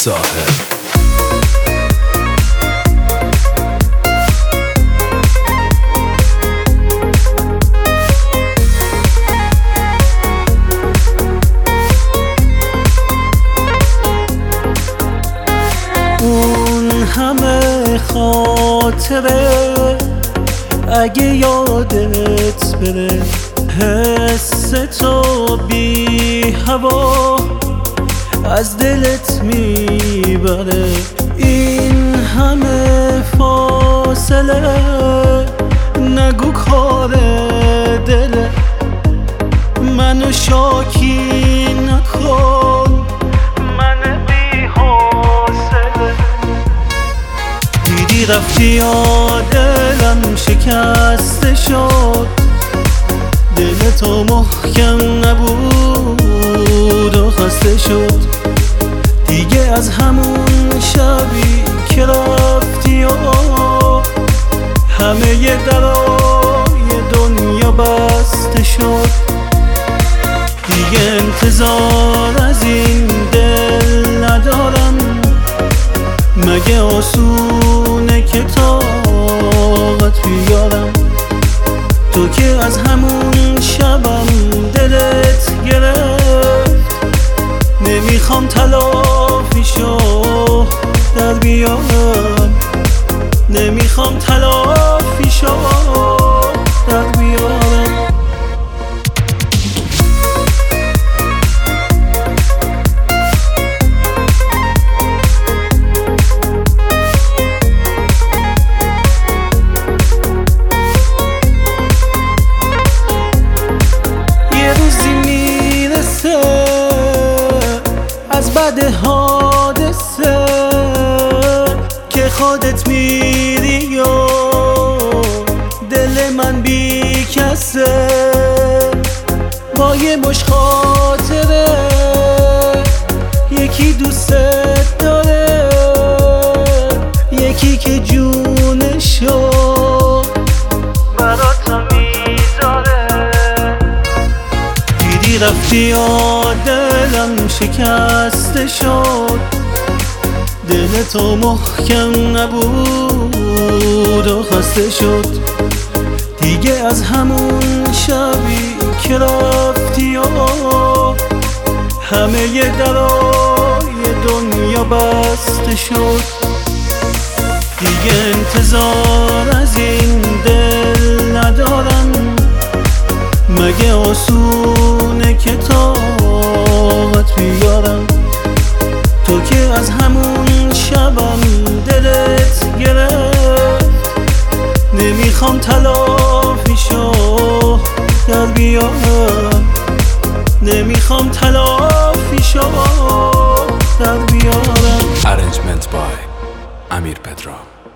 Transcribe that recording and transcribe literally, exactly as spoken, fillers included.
ساحل. اون همه خاطره اگه یادت بره، حس تو بی هوا از دلت میبره. این همه فاصله نگو کار دله، منو شاکی نکن، من بی حوصله. دیدی رفتی یا دلم شکسته شد، دل تو محکم نبود و خسته شد. دیگه از همون شبی که رفتی و همه درای دنیا بسته شد. دیگه انتظار از این دل ندارم، مگه آسونه که طاقت بیارم. تو که از همون شبم دلت گرفت، نمیخوام تلافیشو در بیارم، نمیخوام تلافیشو در بیارم. از بعد حادثه که خودت میری و دل من بی کسه، با یه مش خاطره یکی دوستت داره، یکی که جونشو برات میذاره. دیدی رفتی و دلم شکسته شد، دل تو محکم نبود و خسته شد. دیگه از همون شبی که رفتی و همه درای دنیا بسته شد. دیگه انتظار از این دل ندارم، مگه آسونه که طاقت بیارم. تو که از همون شبم دلت گرفت، نمیخوام تلافیشو در بیارم، نمیخوام تلافیشو در بیارم. Arrangement by امیر پدرام.